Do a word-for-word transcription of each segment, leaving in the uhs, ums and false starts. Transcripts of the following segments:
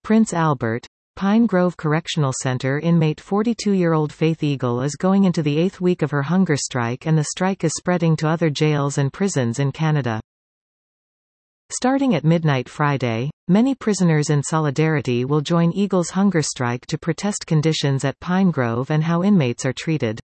Prince Albert, Pine Grove Correctional Center inmate forty-two-year-old Faith Eagle is going into the eighth week of her hunger strike, and the strike is spreading to other jails and prisons in Canada. Starting at midnight Friday, many prisoners in solidarity will join Eagle's hunger strike to protest conditions at Pine Grove and how inmates are treated.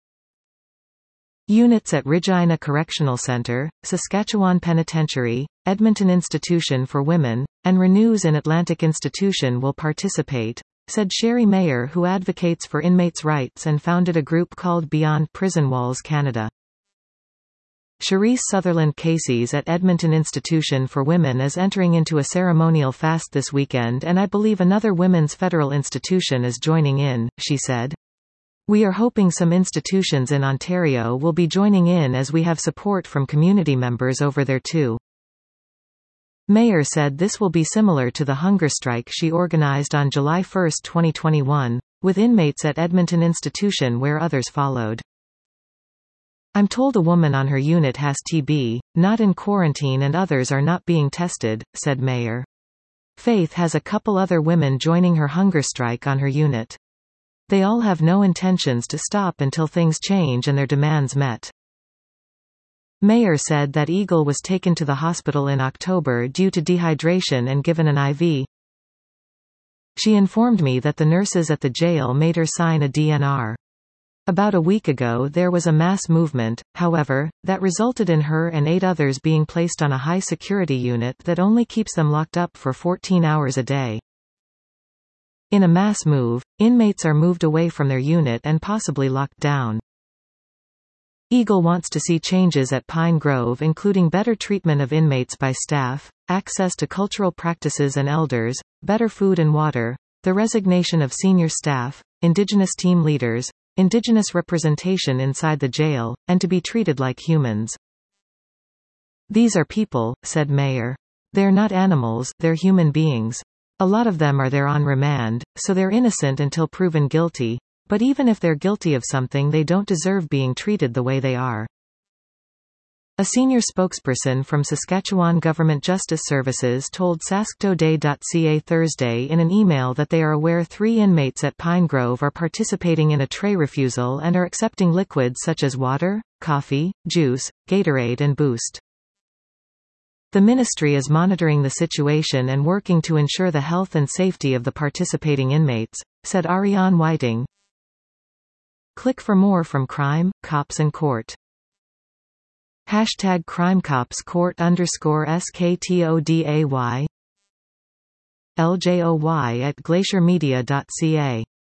Units at Regina Correctional Center, Saskatchewan Penitentiary, Edmonton Institution for Women, and Renews in Atlantic Institution will participate, said Sherry Mayer, who advocates for inmates' rights and founded a group called Beyond Prison Walls Canada. Cherise Sutherland Casey's at Edmonton Institution for Women is entering into a ceremonial fast this weekend, and I believe another women's federal institution is joining in, she said. We are hoping some institutions in Ontario will be joining in as we have support from community members over there too. Mayer said this will be similar to the hunger strike she organized on July first, twenty twenty-one, with inmates at Edmonton Institution where others followed. I'm told a woman on her unit has T B, not in quarantine, and others are not being tested, said Mayer. Faith has a couple other women joining her hunger strike on her unit. They all have no intentions to stop until things change and their demands met. Mayer said that Eagle was taken to the hospital in October due to dehydration and given an I V. She informed me that the nurses at the jail made her sign a D N R. About a week ago there was a mass movement, however, that resulted in her and eight others being placed on a high-security unit that only keeps them locked up for fourteen hours a day. In a mass move, inmates are moved away from their unit and possibly locked down. Eagle wants to see changes at Pine Grove, including better treatment of inmates by staff, access to cultural practices and elders, better food and water, the resignation of senior staff, Indigenous team leaders, Indigenous representation inside the jail, and to be treated like humans. These are people, said Mayer. They're not animals, they're human beings. A lot of them are there on remand, so they're innocent until proven guilty, but even if they're guilty of something they don't deserve being treated the way they are. A senior spokesperson from Saskatchewan Government Justice Services told sask today dot c a Thursday in an email that they are aware three inmates at Pine Grove are participating in a tray refusal and are accepting liquids such as water, coffee, juice, Gatorade and Boost. The ministry is monitoring the situation and working to ensure the health and safety of the participating inmates, said Ariane Whiting. Click for more from Crime, Cops and Court. Hashtag CrimeCopsCourt underscore SKTODAY L J O Y at glacier media dot c a